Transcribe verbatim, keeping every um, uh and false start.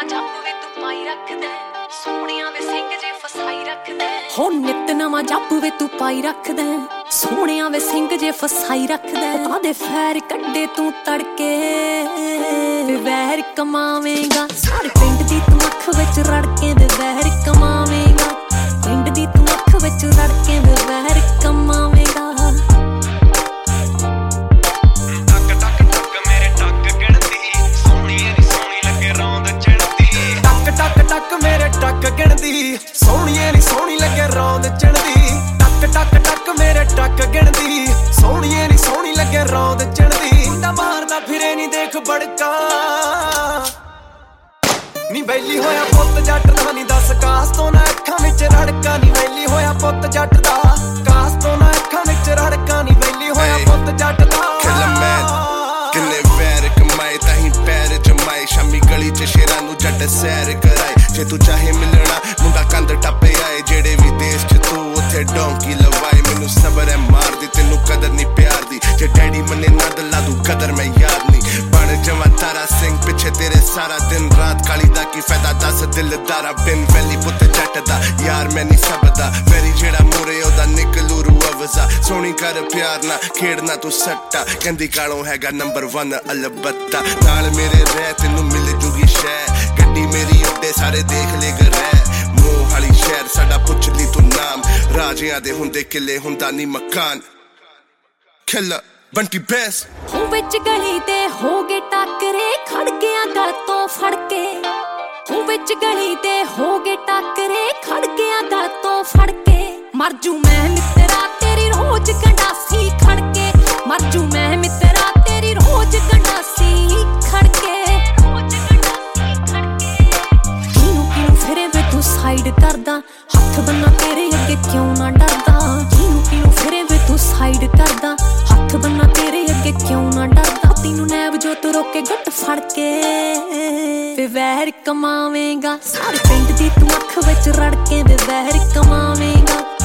ਜੱਪ ਵੇ ਤੂੰ ਪਾਈ ਰੱਖਦਾ ਸੋਹਣਿਆਂ ਦੇ ਸਿੰਘ ਜੇ ਫਸਾਈ ਰੱਖਦਾ ਹੋ ਨਿਤ ਨਵਾਂ ਜੱਪ ਵੇ ਤੂੰ ਪਾਈ ਰੱਖਦਾ ਸੋਹਣਿਆਂ ਦੇ ਸਿੰਘ ਜੇ ਫਸਾਈ ਰੱਖਦਾ ਆਦੇ ਫੈਰ ਕੱਢੇ ਤੂੰ ਤੜਕੇ ਵੇ ਵਹਿਰ ਕਮਾਵੇਂਗਾ ਸਾਰੇ ਪਿੰਡ ਦੀ ਤੂੰ ਅੱਖ ਵਿੱਚ ਰੜਕੇ ਵੇ ਵਹਿਰ ਕਮਾਵੇਂਗਾ ਪਿੰਡ ਦੀ ਤੂੰ ਅੱਖ ਵਿੱਚ ਰੜਕੇ ਵੇ ਵਹਿਰ ਕਮਾਵੇਂਗਾ ਸੋਹਣੀਏ ਨੀ ਸੋਹਣੀ ਲੱਗੇ ਰੌਂਦ ਚੜਦੀ ਟੱਕ ਟੱਕ ਟੱਕ ਮੇਰੇ ਟੱਕ ਗਿਣਦੀ ਸੋਹਣੀਏ ਨੀ ਸੋਹਣੀ ਲੱਗੇ ਰੌਂਦ ਚੜਦੀ ਮੁੰਡਾ ਮਾਰਦਾ ਫਿਰੇ ਨੀ ਦੇਖ ਬੜਕਾ ਨੀ ਵੈਲੀ ਹੋਇਆ ਪੁੱਤ ਜੱਟ ਦਾ ਨੀ ਦੱਸ ਕਾਸ ਤੋਂ ਨਾ ਅੱਖਾਂ ਵਿੱਚ ਰੜਕਾ ਨੀ ਵੈਲੀ ਹੋਇਆ ਪੁੱਤ ਜੱਟ ਦਾ ਕਾਸ ਤੋਂ ਨਾ ਅੱਖਾਂ ਵਿੱਚ ਰੜਕਾ ਨੀ ਵੈਲੀ ਹੋਇਆ ਪੁੱਤ ਜੱਟ ਦਾ ਕਿੰਨੇ ਵੈਰ ਕਮਾਏ ਤਾਂ ਹੀ ਪੈਰ ਜਮਾਏ ਸ਼ਾਮੀ ਗਲੀ ਚ ਸ਼ੇਰਾਂ ਨੂੰ ਜੱਟ ਸੈਰ ਕਰਾਏ ਜੇ ਤੂੰ ਚਾਹੇ ਮਿਲਣਾ ਮੁੰਡਾ ਕੰਧ ਟੱਪੇ ਆਏ ਜਿਹੜੇ ਵੀ ਦੇਸ਼ ਚ ਤੂੰ ਉੱਥੇ ਡੌਂਕੀ ਲਵਾਏ ਮੈਨੂੰ ਸਬਰ ਹੈ ਮਾਰਦੀ ਤੈਨੂੰ ਕਦਰ ਨਹੀਂ ਪਿਆਰ ਦੀ ਜੇ ਡੈਡੀ ਮੰਨੇ ਨਾ ਦਲਾ ਦੂ ਕਦਰ ਮੈਂ ਯਾਦ ਨਹੀਂ ਬਣ ਜਵਾਂ ਤਾਰਾ ਸਿੰਘ ਪਿੱਛੇ ਤੇਰੇ ਸਾਰਾ ਦਿਨ ਰਾਤ ਕਾਲੀ ਦਾ ਕੀ ਫਾਇਦਾ ਦੱਸ ਦਿਲਦਾਰਾ ਬਿਨ ਵੈਲੀ ਪੁੱਤ ਜੱਟ ਦਾ ਯਾਰ ਮੈਂ ਨਹੀਂ ਸਬਦਾ ਮੇਰੀ ਜਿਹੜਾ ਮੂਰੇ ਉਹਦਾ ਨਿਕਲੂ ਰੂ ਅਵਜ਼ਾ ਸੋਹਣੀ ਕਰ ਪਿਆਰ ਨਾ ਖੇਡਣਾ ਤੂੰ ਸੱਟਾ ਕਹਿੰਦੀ ਕਾਲੋਂ ਹੈਗਾ ਨੰਬਰ ਵਨ ਅਲਬੱਤਾ ਨਾਲ ਮੇਰੇ ਰਹਿ ਤੈਨੂੰ ਮਿਲ ਜੂਗੀ ਸ਼ਹਿ ਗੱਡੀ ਮੇਰੀ ਉੱਡੇ ਸਾਰੇ ਦੇਖ ਲੈ ਗਰੈ ਮੋਹ ਵਾਲੀ ਸ਼ਹਿਰ ਸਾਡਾ ਪੁੱਛ ਲਈ ਤੂੰ ਨਾਮ ਰਾਜਿਆਂ ਦੇ ਹੁੰਦੇ ਕਿਲੇ ਹੁੰਦਾ ਨੀ ਮਕਾਨ ਖਿੱਲਾ ਬੰਟੀ ਬੈਸ ਹੋ ਵਿੱਚ ਗਲੀ ਤੇ ਹੋ ਗਏ ਟੱਕਰੇ ਖੜ ਗਿਆ ਗਲ ਤੋਂ ਫੜ ਕੇ ਹੋ ਵਿੱਚ ਗਲੀ ਤੇ ਹੋ ਗਏ ਟੱਕਰੇ ਖੜ ਗਿਆ ਗਲ ਤੋਂ ਫੜ ਕੇ ਮਰ ਜੂ ਮੈਂ ਮਿੱਤਰਾ ਤੇਰੀ ਰੋਜ਼ ਗੰਡਾਸੀ ਖੜ ਕੇ ਮਰ ਜੂ ਮੈਂ ਮਿੱਤਰਾ ਤੇਰੀ ਰੋਜ਼ ਗੰਡਾਸੀ ਖੜ ਕੇ ਰੋਜ਼ ਗੰਡਾਸੀ ਖੜ ਕੇ ਕਿਉਂ ਕਿਉਂ ਫਿਰੇ ਵੇ ਤੂੰ ਸਾਈਡ ਕਰਦਾ ਹੱਥ ਬੰਨਾ ਤੇਰੇ ਅੱਗੇ ਕਿਉਂ ਨਾ ਡਰਦਾ ਕਿਉਂ ਕਿਉਂ ਫਿਰੇ ਵੇ ਤੂੰ ਸਾਈਡ ਕਰਦਾ ਹੱਥ ਬੰਨਾ ਤੇਰੇ ਅੱਗੇ ਕਿਉਂ ਨਾ ਡਰਦਾ ਤੈਨੂੰ ਨੈਬ ਜੋ ਤੂੰ ਰੋਕੇ ਗੁੱਟ ਫੜ ਕੇ ਵੇ ਵਹਿਰ ਕਮਾਵੇਂਗਾ ਸਾਰੇ ਪਿੰਡ ਦੀ ਤੂੰ ਅੱਖ ਵਿੱਚ ਰੜਕੇ ਵੇ ਵਹਿਰ ਕਮਾਵੇਂਗਾ